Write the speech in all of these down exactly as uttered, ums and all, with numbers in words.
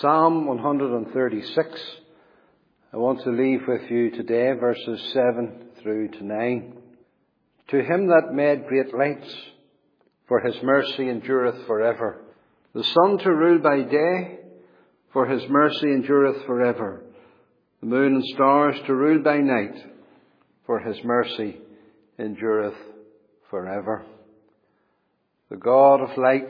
Psalm one thirty-six. I want to leave with you today verses seven through to nine. To him that made great lights, for his mercy endureth forever. The sun to rule by day, for his mercy endureth forever. The moon and stars to rule by night, for his mercy endureth forever. The God of light,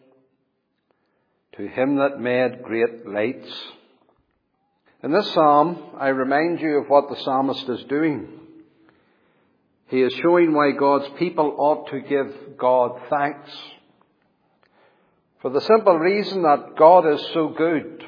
to him that made great lights. In this psalm, I remind you of what the psalmist is doing. He is showing why God's people ought to give God thanks. For the simple reason that God is so good.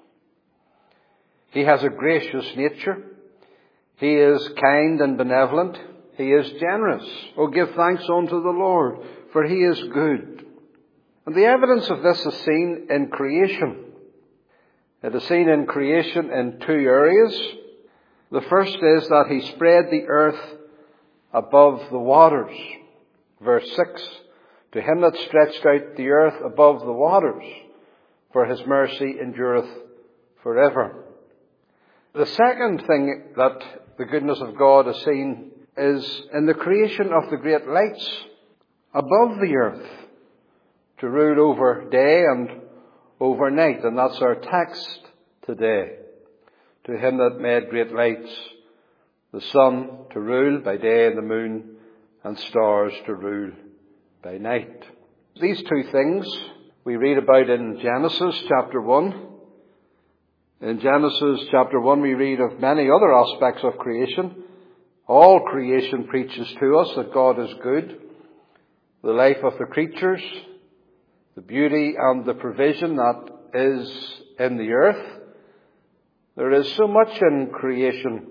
He has a gracious nature. He is kind and benevolent. He is generous. Oh, give thanks unto the Lord, for he is good. And the evidence of this is seen in creation. It is seen in creation in two areas. The first is that he spread the earth above the waters. Verse six, to him that stretched out the earth above the waters, for his mercy endureth forever. The second thing that the goodness of God is seen is in the creation of the great lights above the earth to rule over day and over night. And that's our text today. To him that made great lights, the sun to rule by day and the moon and stars to rule by night. These two things we read about in Genesis chapter one. In Genesis chapter one we read of many other aspects of creation. All creation preaches to us that God is good. The life of the creatures, the beauty and the provision that is in the earth. There is so much in creation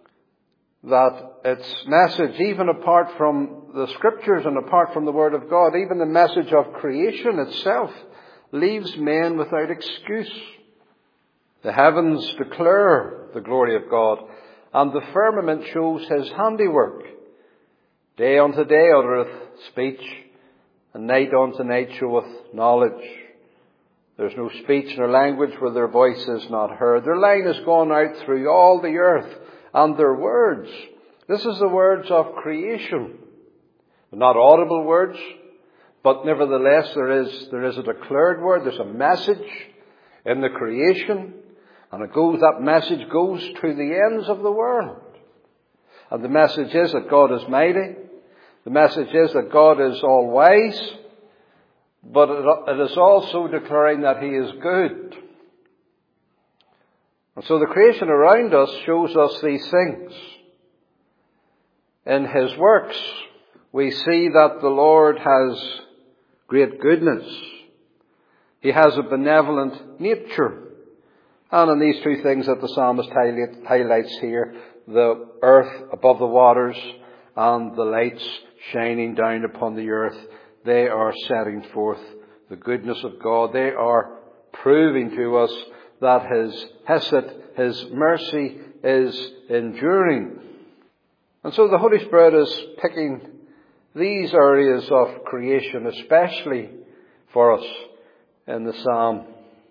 that its message, even apart from the scriptures and apart from the word of God, even the message of creation itself leaves men without excuse. The heavens declare the glory of God, and the firmament shows his handiwork. Day unto day uttereth speech, and night unto night showeth knowledge. There's no speech nor language where their voice is not heard. Their line is gone out through all the earth, and their words. This is the words of creation. Not audible words, but nevertheless there is, there is a declared word. There's a message in the creation. And it goes, that message goes to the ends of the world. And the message is that God is mighty. The message is that God is all wise. But it is also declaring that he is good. And so the creation around us shows us these things. In his works, we see that the Lord has great goodness. He has a benevolent nature. And in these two things that the psalmist highlights here, the earth above the waters and the lights shining down upon the earth, they are setting forth the goodness of God. They are proving to us that his hesed, his mercy, is enduring. And so the Holy Spirit is picking these areas of creation, especially for us in the psalm.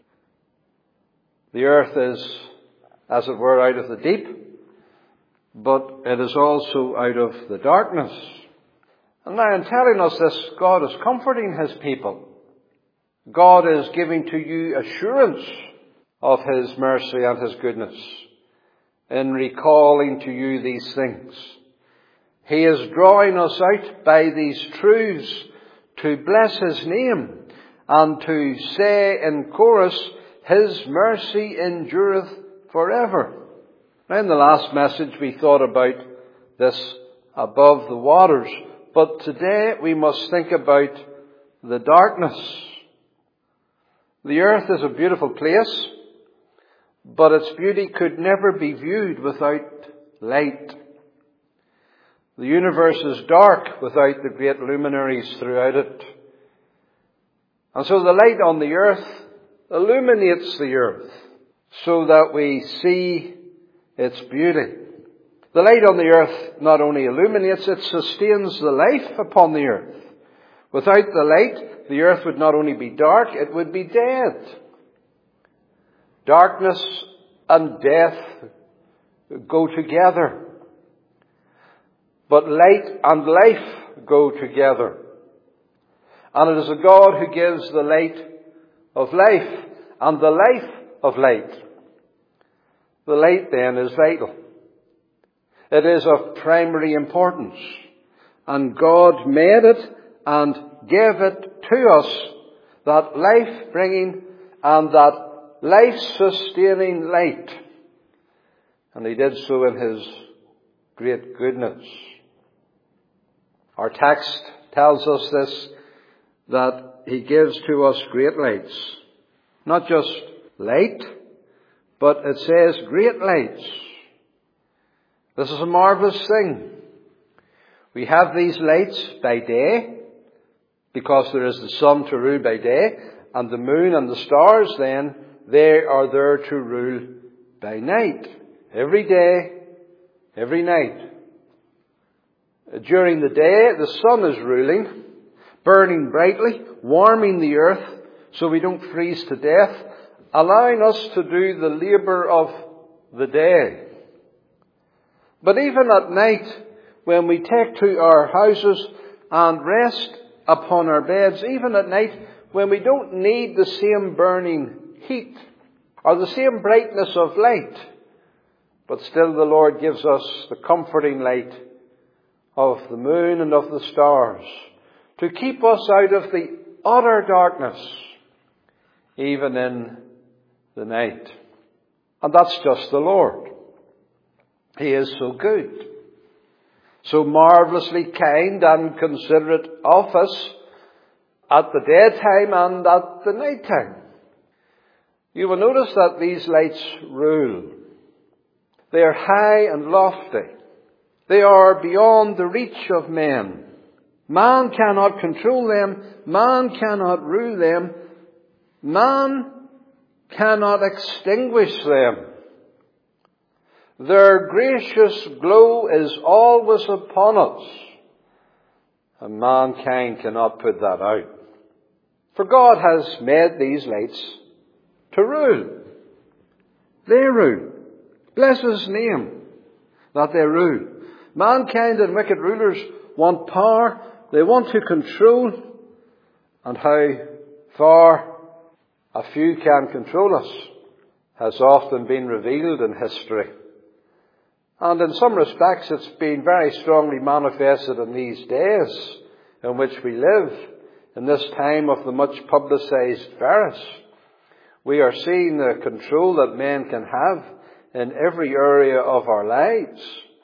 The earth is, as it were, out of the deep, but it is also out of the darkness. And now in telling us this, God is comforting his people. God is giving to you assurance of his mercy and his goodness in recalling to you these things. He is drawing us out by these truths to bless his name and to say in chorus, his mercy endureth forever. Now in the last message we thought about this above the waters, but today we must think about the darkness. The earth is a beautiful place, but its beauty could never be viewed without light. The universe is dark without the great luminaries throughout it. And so the light on the earth illuminates the earth so that we see its beauty. The light on the earth not only illuminates, it sustains the life upon the earth. Without the light, the earth would not only be dark, it would be dead. Darkness and death go together. But light and life go together. And it is a God who gives the light of life and the life of light. The light then is vital. It is of primary importance. And God made it and gave it to us, that life-bringing and that life-sustaining light. And He did so in His great goodness. Our text tells us this, that He gives to us great lights. Not just light, but it says great lights. This is a marvelous thing. We have these lights by day, because there is the sun to rule by day, and the moon and the stars then, they are there to rule by night. Every day, every night. During the day, the sun is ruling, burning brightly, warming the earth so we don't freeze to death, allowing us to do the labour of the day. But even at night, when we take to our houses and rest upon our beds, even at night, when we don't need the same burning heat or the same brightness of light, but still the Lord gives us the comforting light of the moon and of the stars to keep us out of the utter darkness, even in the night. And that's just the Lord. He is so good, so marvellously kind and considerate of us at the daytime and at the night time. You will notice that these lights rule. They are high and lofty. They are beyond the reach of men. Man cannot control them. Man cannot rule them. Man cannot extinguish them. Their gracious glow is always upon us, and mankind cannot put that out. For God has made these lights to rule. They rule. Bless His name that they rule. Mankind and wicked rulers want power. They want to control. And how far a few can control us has often been revealed in history. And in some respects it's been very strongly manifested in these days in which we live, in this time of the much publicized virus. We are seeing the control that men can have in every area of our lives.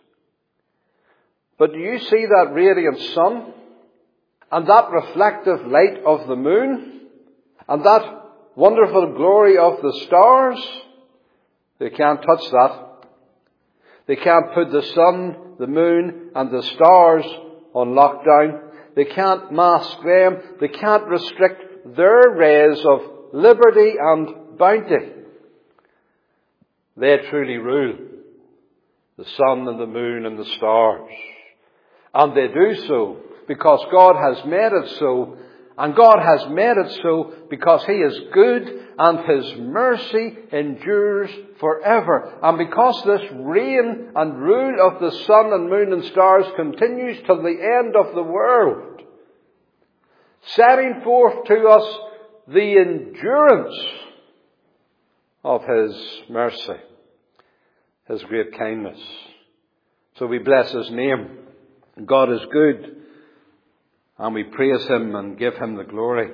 But do you see that radiant sun and that reflective light of the moon and that wonderful glory of the stars? They can't touch that. They can't put the sun, the moon and the stars on lockdown. They can't mask them. They can't restrict their rays of liberty and bounty. They truly rule the sun and the moon and the stars. And they do so because God has made it so. And God has made it so because He is good and His mercy endures forever. And because this reign and rule of the sun and moon and stars continues till the end of the world, setting forth to us the endurance of His mercy, His great kindness. So we bless His name. God is good, and we praise Him and give Him the glory.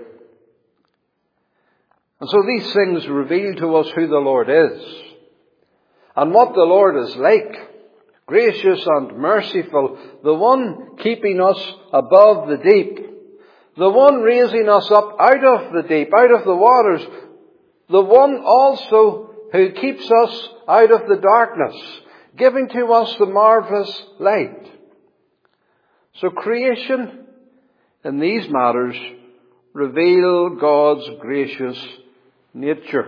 And so these things reveal to us who the Lord is and what the Lord is like. Gracious and merciful, the one keeping us above the deep, the one raising us up out of the deep, out of the waters, the one also who keeps us out of the darkness, giving to us the marvellous light. So creation in these matters reveal God's gracious nature.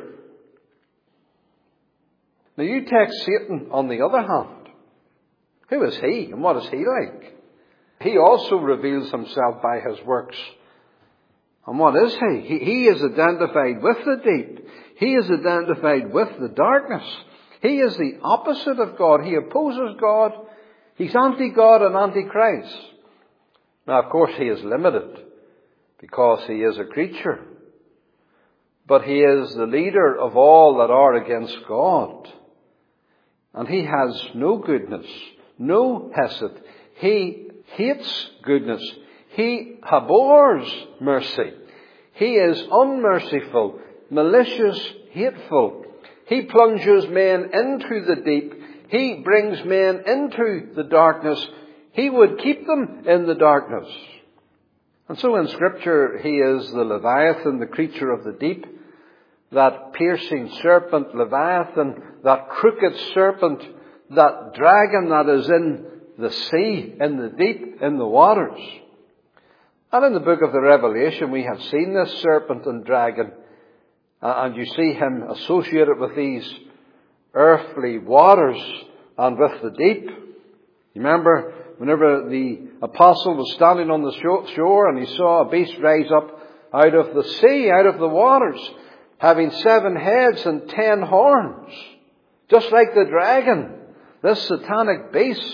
Now you take Satan on the other hand. Who is he and what is he like? He also reveals himself by his works. And what is he? He, he is identified with the deep. He is identified with the darkness. He is the opposite of God. He opposes God. He's anti-God and anti-Christ. Now, of course, he is limited because he is a creature. But he is the leader of all that are against God. And he has no goodness, no hesed. He hates goodness. He abhors mercy. He is unmerciful, malicious, hateful. He plunges men into the deep. He brings men into the darkness. He would keep them in the darkness. And so in Scripture, he is the Leviathan, the creature of the deep, that piercing serpent, Leviathan, that crooked serpent, that dragon that is in the sea, in the deep, in the waters. And in the book of the Revelation, we have seen this serpent and dragon, and you see him associated with these earthly waters and with the deep. You remember whenever the apostle was standing on the shore and he saw a beast rise up out of the sea, out of the waters, having seven heads and ten horns, just like the dragon, this satanic beast.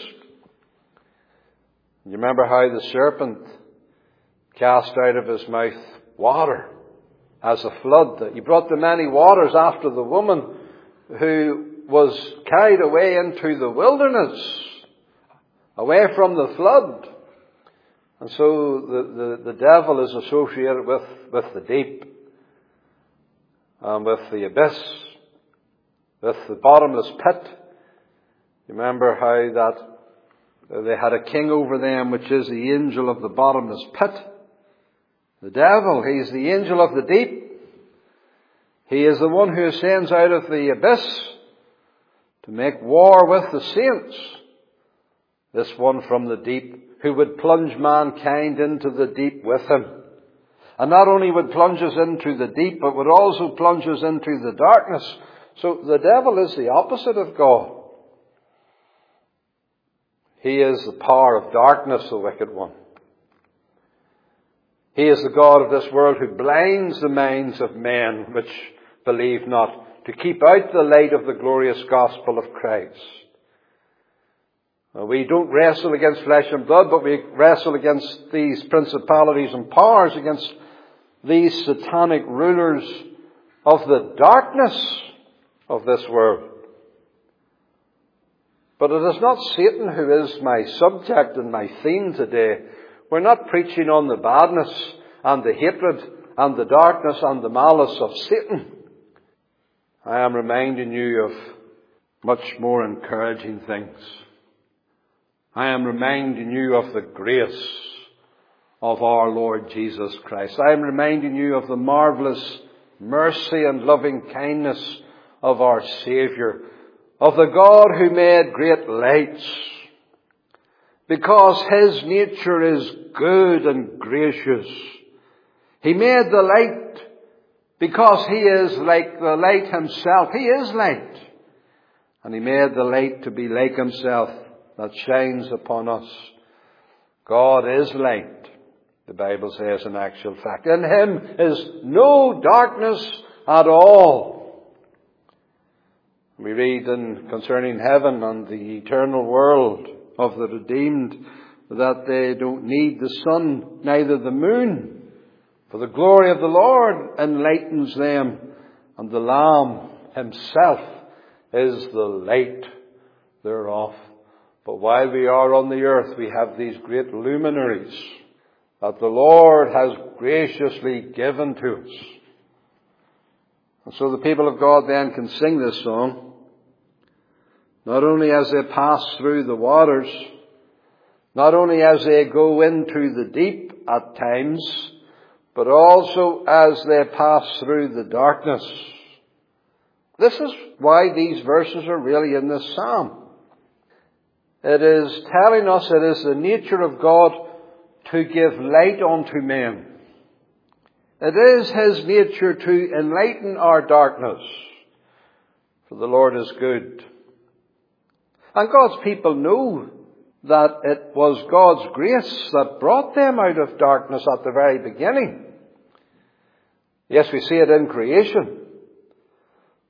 You remember how the serpent cast out of his mouth water as a flood. He brought the many waters after the woman who was carried away into the wilderness, away from the flood. And so the, the, the devil is associated with, with the deep, and with the abyss, with the bottomless pit. You remember how that they had a king over them, which is the angel of the bottomless pit. The devil, he's the angel of the deep. He is the one who ascends out of the abyss to make war with the saints. This one from the deep, who would plunge mankind into the deep with him. And not only would plunge us into the deep, but would also plunge us into the darkness. So the devil is the opposite of God. He is the power of darkness, the wicked one. He is the God of this world who blinds the minds of men which believe not, to keep out the light of the glorious gospel of Christ. We don't wrestle against flesh and blood, but we wrestle against these principalities and powers, against these satanic rulers of the darkness of this world. But it is not Satan who is my subject and my theme today. We're not preaching on the badness and the hatred and the darkness and the malice of Satan. I am reminding you of much more encouraging things. I am reminding you of the grace of our Lord Jesus Christ. I am reminding you of the marvelous mercy and loving kindness of our Saviour, of the God who made great lights, because his nature is good and gracious. He made the light because he is like the light himself. He is light. And he made the light to be like himself, that shines upon us. God is light, the Bible says in actual fact. In him is no darkness at all. We read in concerning heaven and the eternal world of the redeemed that they don't need the sun, neither the moon, for the glory of the Lord enlightens them, and the Lamb himself is the light thereof. But while we are on the earth, we have these great luminaries that the Lord has graciously given to us. And so the people of God then can sing this song, not only as they pass through the waters, not only as they go into the deep at times, but also as they pass through the darkness. This is why these verses are really in this psalm. It is telling us it is the nature of God to give light unto men. It is his nature to enlighten our darkness. For the Lord is good. And God's people know that it was God's grace that brought them out of darkness at the very beginning. Yes, we see it in creation.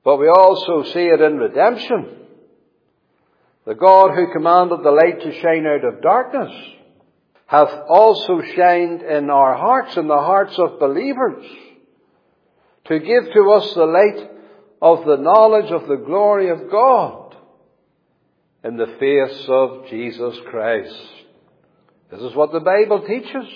But we also see it in redemption. The God who commanded the light to shine out of darkness hath also shined in our hearts, in the hearts of believers, to give to us the light of the knowledge of the glory of God in the face of Jesus Christ. This is what the Bible teaches.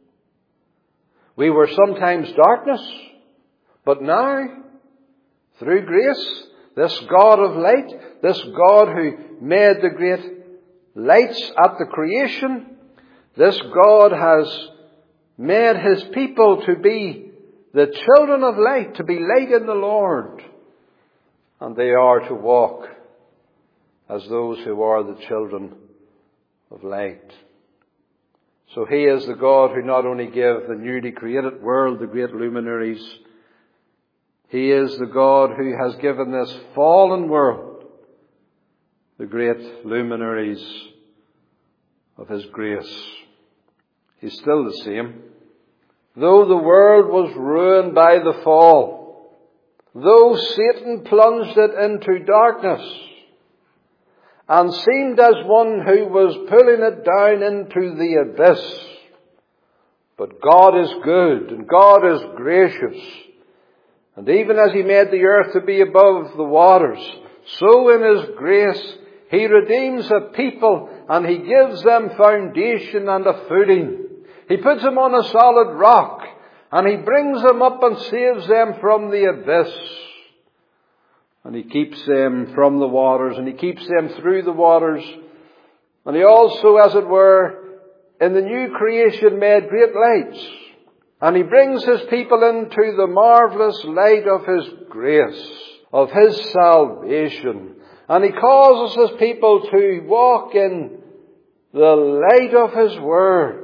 We were sometimes darkness, but now, through grace, this God of light, this God who made the great lights at the creation, this God has made His people to be the children of light, to be light in the Lord. And they are to walk as those who are the children of light. So He is the God who not only gave the newly created world the great luminaries, He is the God who has given this fallen world the great luminaries of His grace. He's still the same. Though the world was ruined by the fall, though Satan plunged it into darkness and seemed as one who was pulling it down into the abyss, but God is good and God is gracious. And even as He made the earth to be above the waters, so in His grace He redeems a people and He gives them foundation and a footing. He puts them on a solid rock and He brings them up and saves them from the abyss. And He keeps them from the waters and He keeps them through the waters. And He also, as it were, in the new creation made great lights. And He brings His people into the marvelous light of His grace, of His salvation. And He causes His people to walk in the light of His Word.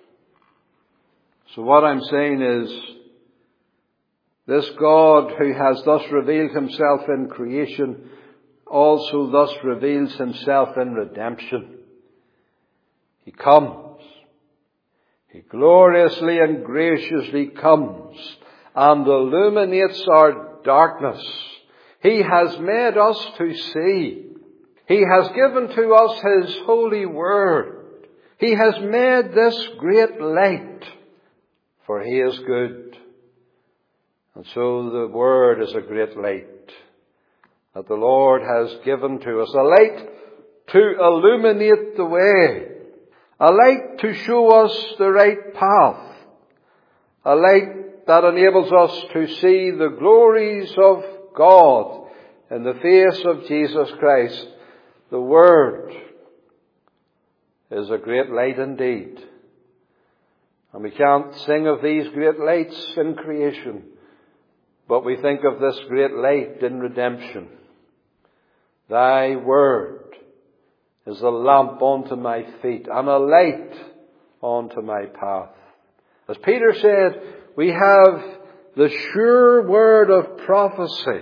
So what I'm saying is, this God who has thus revealed Himself in creation also thus reveals Himself in redemption. He comes. He gloriously and graciously comes and illuminates our darkness. He has made us to see. He has given to us His holy word. He has made this great light, for He is good. And so the word is a great light that the Lord has given to us. A light to illuminate the way. A light to show us the right path. A light that enables us to see the glories of God in the face of Jesus Christ. The Word is a great light indeed. And we can't sing of these great lights in creation, but we think of this great light in redemption. Thy Word is a lamp unto my feet and a light unto my path. As Peter said, we have the sure word of prophecy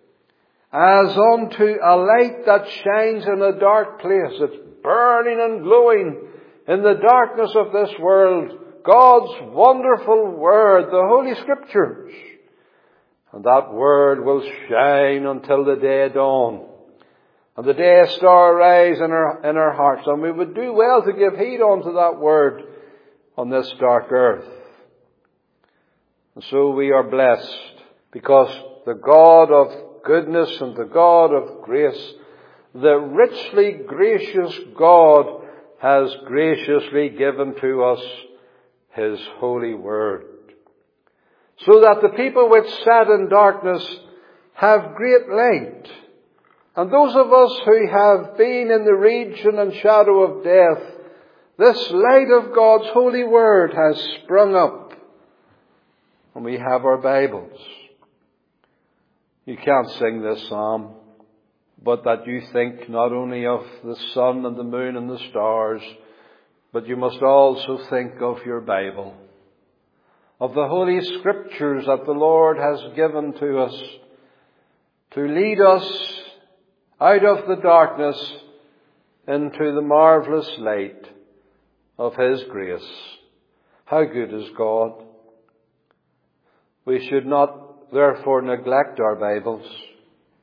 as unto a light that shines in a dark place. It's burning and glowing in the darkness of this world. God's wonderful word, the Holy Scriptures. And that word will shine until the day dawn. And the day star rise in our, in our hearts. And we would do well to give heed unto that word on this dark earth. And so we are blessed because the God of goodness and the God of grace, the richly gracious God, has graciously given to us His holy word. So that the people which sat in darkness have great light. And those of us who have been in the region and shadow of death, this light of God's holy word has sprung up. And we have our Bibles. You can't sing this psalm, but that you think not only of the sun and the moon and the stars, but you must also think of your Bible, of the Holy Scriptures that the Lord has given to us to lead us out of the darkness into the marvelous light of His grace. How good is God! We should not therefore neglect our Bibles.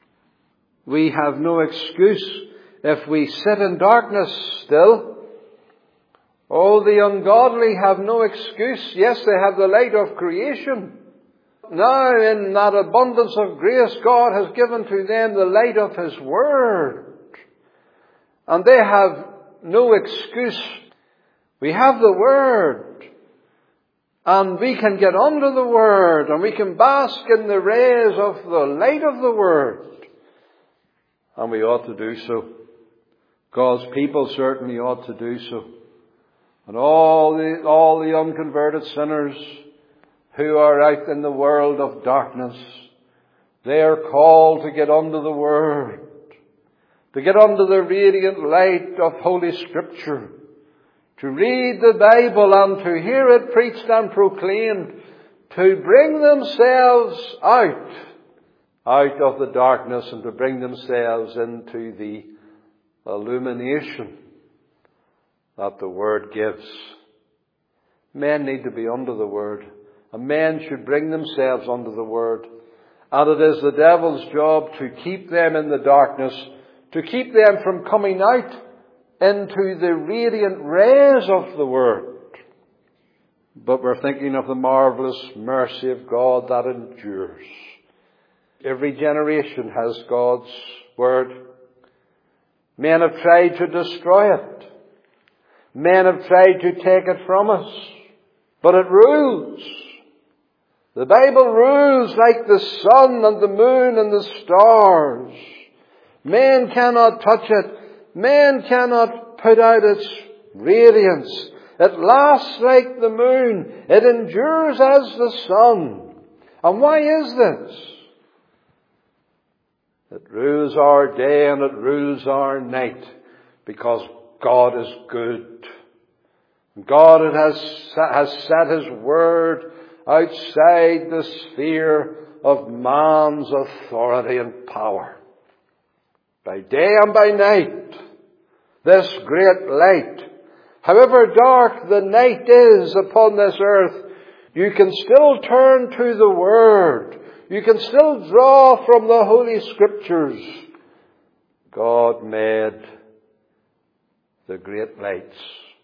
We have no excuse if we sit in darkness still. Oh, the ungodly have no excuse. Yes, they have the light of creation. Now, in that abundance of grace, God has given to them the light of His Word. And they have no excuse. We have the Word. And we can get under the Word. And we can bask in the rays of the light of the Word. And we ought to do so. God's people certainly ought to do so. And all the, all the unconverted sinners who are out in the world of darkness, they are called to get under the Word, to get under the radiant light of Holy Scripture, to read the Bible and to hear it preached and proclaimed, to bring themselves out, out of the darkness and to bring themselves into the illumination that the Word gives. Men need to be under the Word. And men should bring themselves under the Word. And it is the devil's job to keep them in the darkness, to keep them from coming out into the radiant rays of the Word. But we're thinking of the marvelous mercy of God that endures. Every generation has God's Word. Men have tried to destroy it. Men have tried to take it from us. But it rules. The Bible rules like the sun and the moon and the stars. Man cannot touch it. Man cannot put out its radiance. It lasts like the moon. It endures as the sun. And why is this? It rules our day and it rules our night because God is good. God has, has set His Word outside the sphere of man's authority and power. By day and by night, this great light, however dark the night is upon this earth, you can still turn to the Word. You can still draw from the Holy Scriptures. God made the great lights.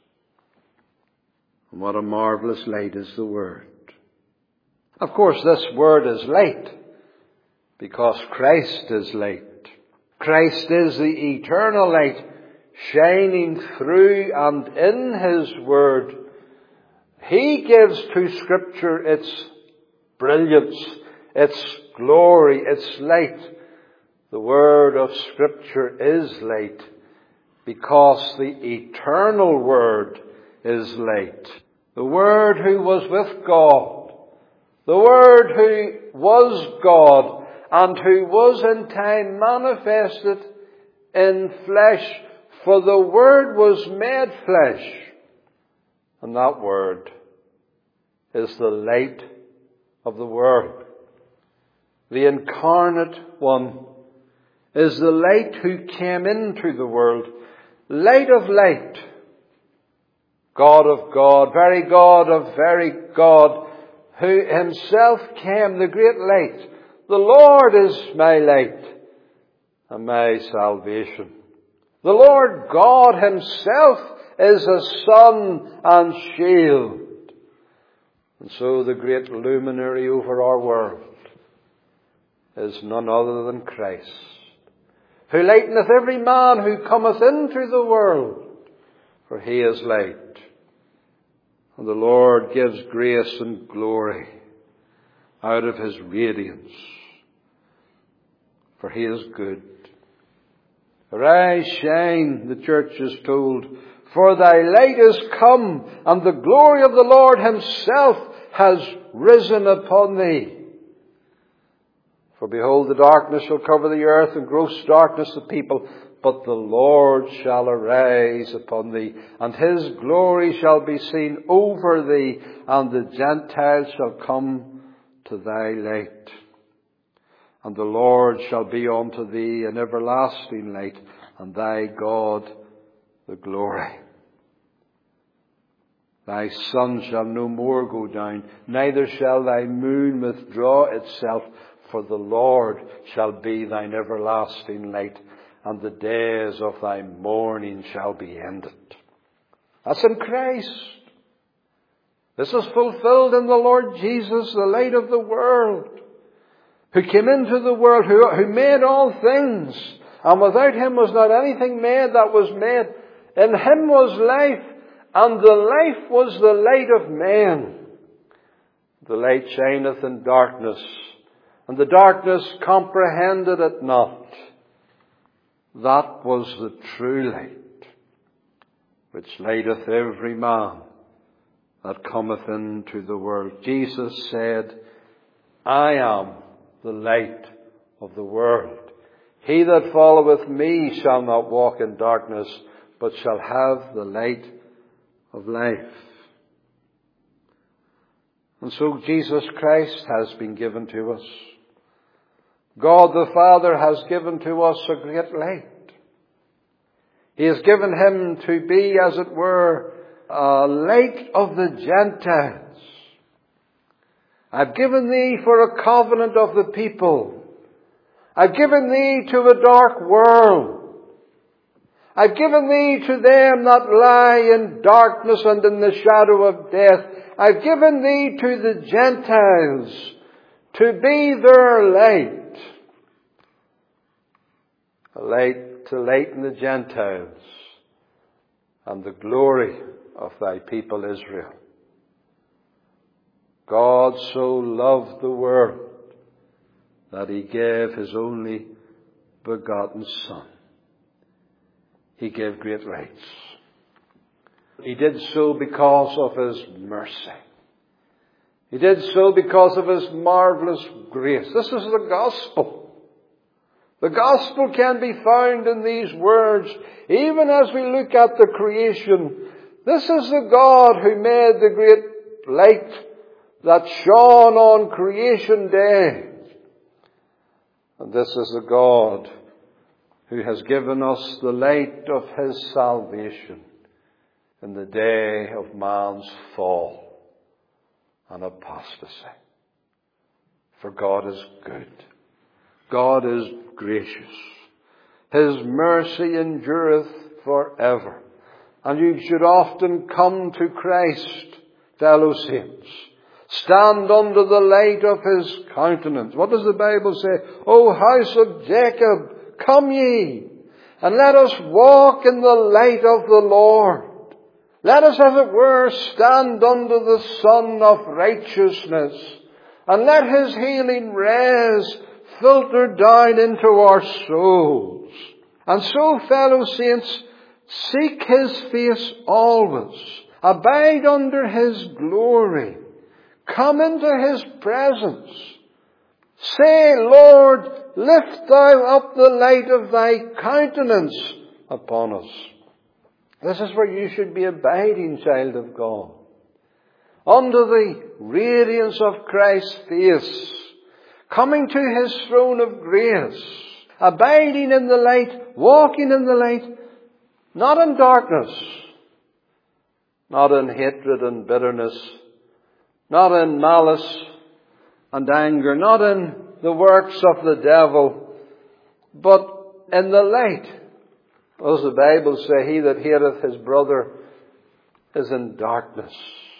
And what a marvelous light is the Word. Of course, this Word is light because Christ is light. Christ is the eternal light shining through and in His Word. He gives to Scripture its brilliance, its glory, its light. The Word of Scripture is light because the eternal Word is light. The Word who was with God, the Word who was God and who was in time manifested in flesh, for the Word was made flesh. And that Word is the light of the world. The incarnate one is the light who came into the world. Light of light. God of God, very God of very God, who Himself came, the great light. The Lord is my light and my salvation. The Lord God Himself is a sun and shield. And so the great luminary over our world is none other than Christ, who lighteneth every man who cometh into the world, for He is light. And the Lord gives grace and glory out of His radiance, for He is good. Arise, shine, the church is told, for thy light is come, and the glory of the Lord Himself has risen upon thee. For behold, the darkness shall cover the earth, and gross darkness the people. But the Lord shall arise upon thee, and His glory shall be seen over thee, and the Gentiles shall come to thy light. And the Lord shall be unto thee an everlasting light, and thy God the glory. Thy sun shall no more go down, neither shall thy moon withdraw itself For the Lord shall be thine everlasting light, and the days of thy mourning shall be ended. That's in Christ. This is fulfilled in the Lord Jesus, the light of the world, who came into the world, who, who made all things. And without him was not anything made that was made. In him was life, and the life was the light of men. The light shineth in darkness, and the darkness comprehended it not. That was the true light, which lighteth every man that cometh into the world. Jesus said, I am the light of the world. He that followeth me shall not walk in darkness, but shall have the light of life. And so Jesus Christ has been given to us. God the Father has given to us a great light. He has given him to be, as it were, a light of the Gentiles. I've given thee for a covenant of the people. I've given thee to a dark world. I've given thee to them that lie in darkness and in the shadow of death. I've given thee to the Gentiles to be their light. A light to lighten the Gentiles and the glory of thy people Israel. God so loved the world that he gave his only begotten Son. He gave great rights. He did so because of his mercy. He did so because of his marvelous grace. This is the gospel. The gospel can be found in these words. Even as we look at the creation, this is the God who made the great light that shone on creation day. And this is the God who has given us the light of his salvation in the day of man's fall and apostasy. For God is good. God is gracious. His mercy endureth forever. And you should often come to Christ, fellow saints. Stand under the light of his countenance. What does the Bible say? O house of Jacob, come ye, and let us walk in the light of the Lord. Let us, as it were, stand under the sun of righteousness, and let his healing rays filter down into our souls. And so, fellow saints, seek his face always. Abide under his glory. Come into his presence. Say, Lord, lift thou up the light of thy countenance upon us. This is where you should be abiding, child of God. Under the radiance of Christ's face. Coming to his throne of grace. Abiding in the light. Walking in the light. Not in darkness. Not in hatred and bitterness. Not in malice and anger. Not in the works of the devil. But in the light. As the Bible says, he that hateth his brother is in darkness.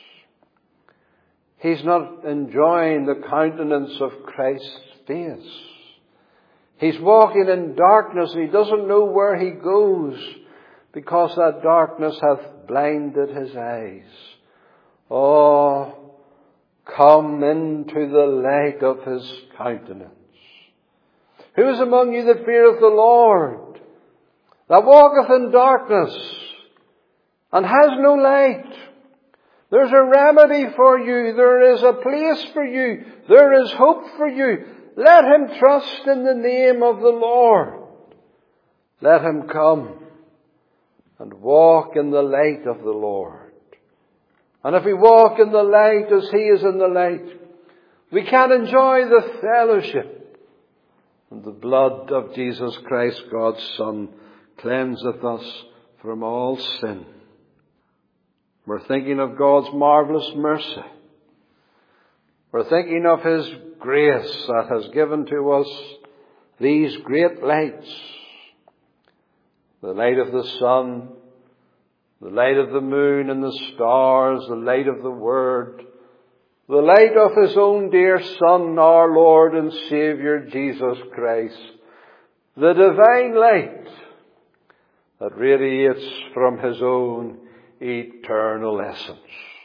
He's not enjoying the countenance of Christ's face. He's walking in darkness and he doesn't know where he goes because that darkness hath blinded his eyes. Oh, come into the light of his countenance. Who is among you that feareth the Lord, that walketh in darkness and has no light? There's a remedy for you. There is a place for you. There is hope for you. Let him trust in the name of the Lord. Let him come and walk in the light of the Lord. And if we walk in the light as he is in the light, we can enjoy the fellowship. And the blood of Jesus Christ, God's Son, cleanseth us from all sin. We're thinking of God's marvelous mercy. We're thinking of His grace that has given to us these great lights. The light of the sun, the light of the moon and the stars, the light of the Word, the light of His own dear Son, our Lord and Saviour, Jesus Christ, the divine light that radiates from His own eternal essence.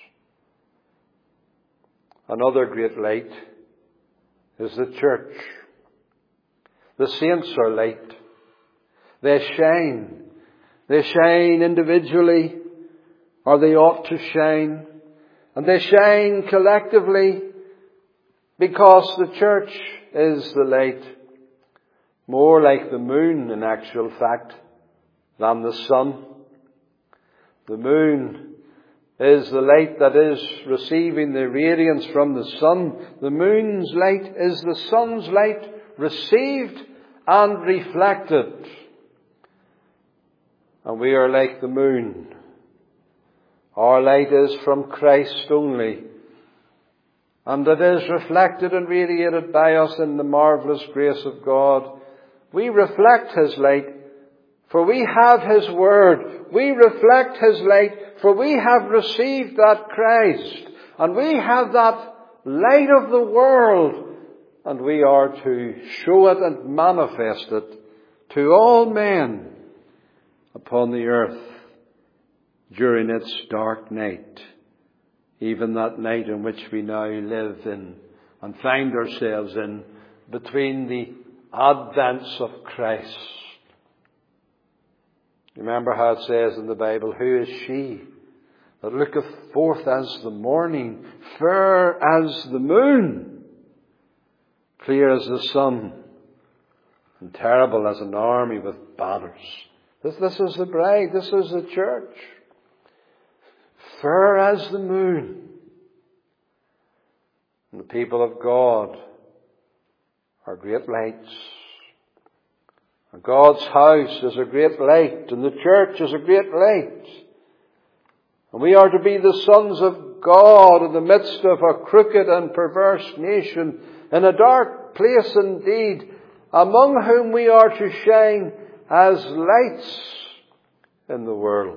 Another great light is the church. The saints are light. They shine. They shine individually, or they ought to shine. And they shine collectively because the church is the light, more like the moon in actual fact than the sun. The moon is the light that is receiving the radiance from the sun. The moon's light is the sun's light received and reflected. And we are like the moon. Our light is from Christ only. And it is reflected and radiated by us in the marvellous grace of God. We reflect His light, for we have His Word. We reflect His light, for we have received that Christ. And we have that light of the world. And we are to show it and manifest it to all men upon the earth during its dark night, even that night in which we now live in and find ourselves in between the advents of Christ. Remember how it says in the Bible, who is she that looketh forth as the morning, fair as the moon, clear as the sun, and terrible as an army with banners. This, this is the bride, this is the church. Fair as the moon. And the people of God are great lights. And God's house is a great light, and the church is a great light. And we are to be the sons of God in the midst of a crooked and perverse nation, in a dark place indeed, among whom we are to shine as lights in the world.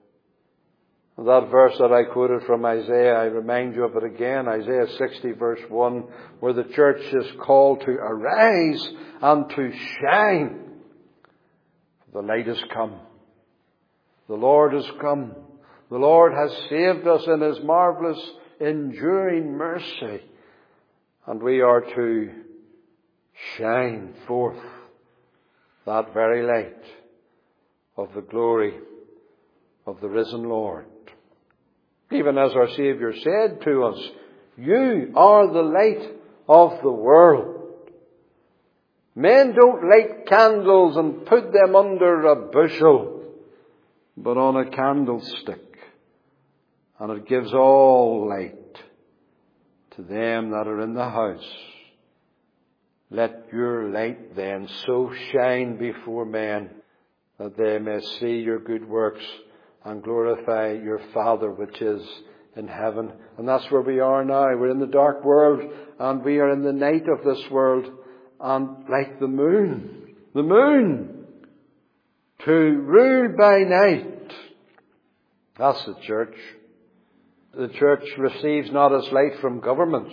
And that verse that I quoted from Isaiah, I remind you of it again, Isaiah sixty verse one, where the church is called to arise and to shine. The light has come. The Lord has come. The Lord has saved us in His marvellous, enduring mercy. And we are to shine forth that very light of the glory of the risen Lord. Even as our Saviour said to us, you are the light of the world. Men don't light candles and put them under a bushel, but on a candlestick. And it gives all light to them that are in the house. Let your light then so shine before men that they may see your good works and glorify your Father which is in heaven. And that's where we are now. We're in the dark world, and we are in the night of this world. And like the moon, the moon, to rule by night. That's the church. The church receives not its light from governments,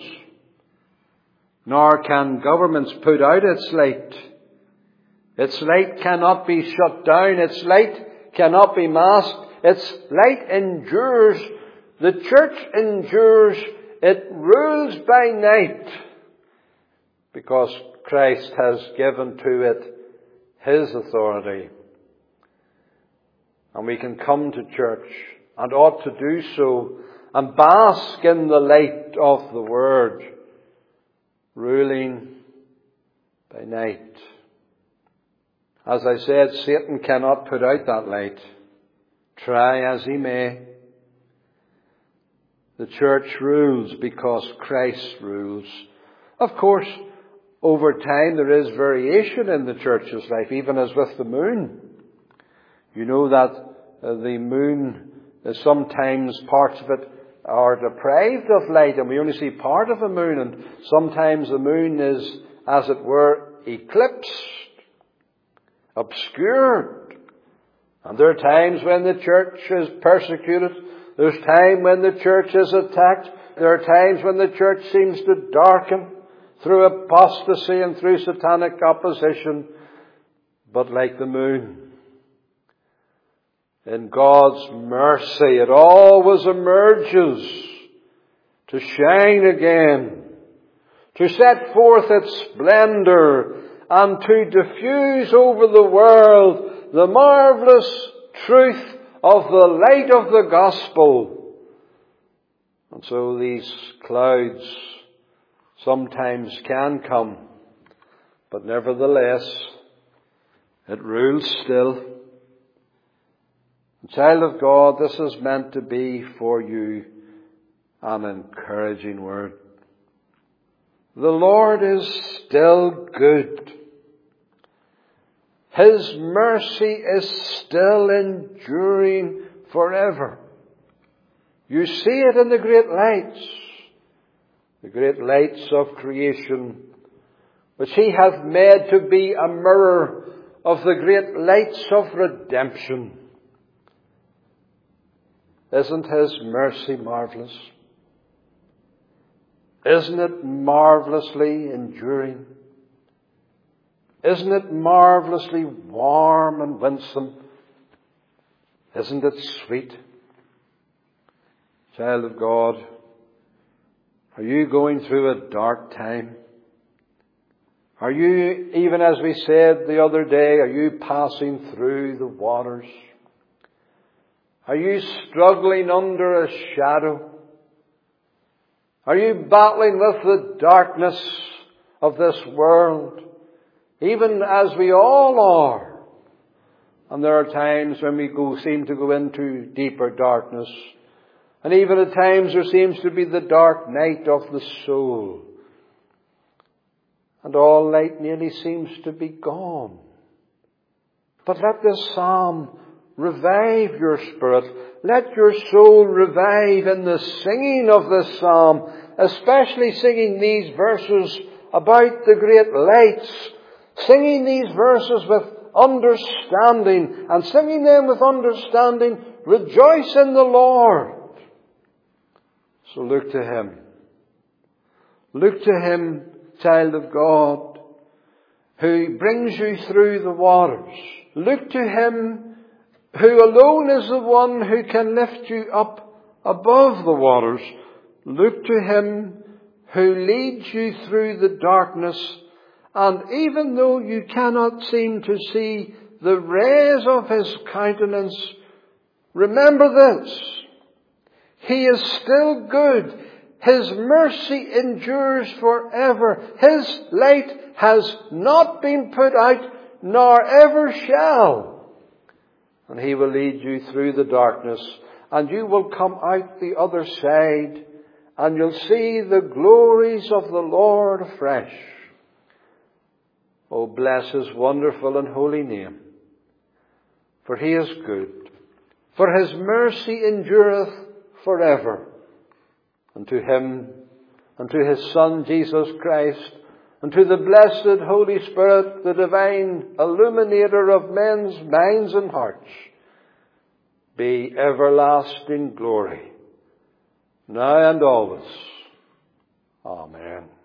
nor can governments put out its light. Its light cannot be shut down. Its light cannot be masked. Its light endures. The church endures. It rules by night because Christ has given to it His authority. And we can come to church, and ought to do so, and bask in the light of the Word, ruling by night. As I said, Satan cannot put out that light, try as he may. The church rules because Christ rules. Of course, over time there is variation in the church's life, even as with the moon. You know that uh, the moon, uh, sometimes parts of it are deprived of light, and we only see part of a moon, and sometimes the moon is, as it were, eclipsed, obscured. And there are times when the church is persecuted. There's time when the church is attacked. There are times when the church seems to darken through apostasy and through satanic opposition. But like the moon, in God's mercy, it always emerges to shine again, to set forth its splendor, and to diffuse over the world the marvelous truth of the light of the gospel. And so these clouds sometimes can come, but nevertheless, it rules still. Child of God, this is meant to be for you an encouraging word. The Lord is still good. His mercy is still enduring forever. You see it in the great lights, the great lights of creation, which He hath made to be a mirror of the great lights of redemption. Isn't His mercy marvelous? Isn't it marvelously enduring? Isn't it marvelously warm and winsome? Isn't it sweet? Child of God, are you going through a dark time? Are you, even as we said the other day, are you passing through the waters? Are you struggling under a shadow? Are you battling with the darkness of this world? Even as we all are. And there are times when we go, seem to go into deeper darkness. And even at times there seems to be the dark night of the soul. And all light nearly seems to be gone. But let this psalm revive your spirit. Let your soul revive in the singing of this psalm, especially singing these verses about the great lights, singing these verses with understanding, and singing them with understanding, rejoice in the Lord. So look to Him. Look to Him, child of God, who brings you through the waters. Look to Him who alone is the one who can lift you up above the waters. Look to Him who leads you through the darkness. And even though you cannot seem to see the rays of His countenance, remember this: He is still good. His mercy endures forever. His light has not been put out, nor ever shall. And He will lead you through the darkness, and you will come out the other side, and you'll see the glories of the Lord afresh. Oh, bless His wonderful and holy name. For He is good. For His mercy endureth forever. And to Him, and to His Son Jesus Christ, and to the blessed Holy Spirit, the divine illuminator of men's minds and hearts, be everlasting glory, now and always. Amen.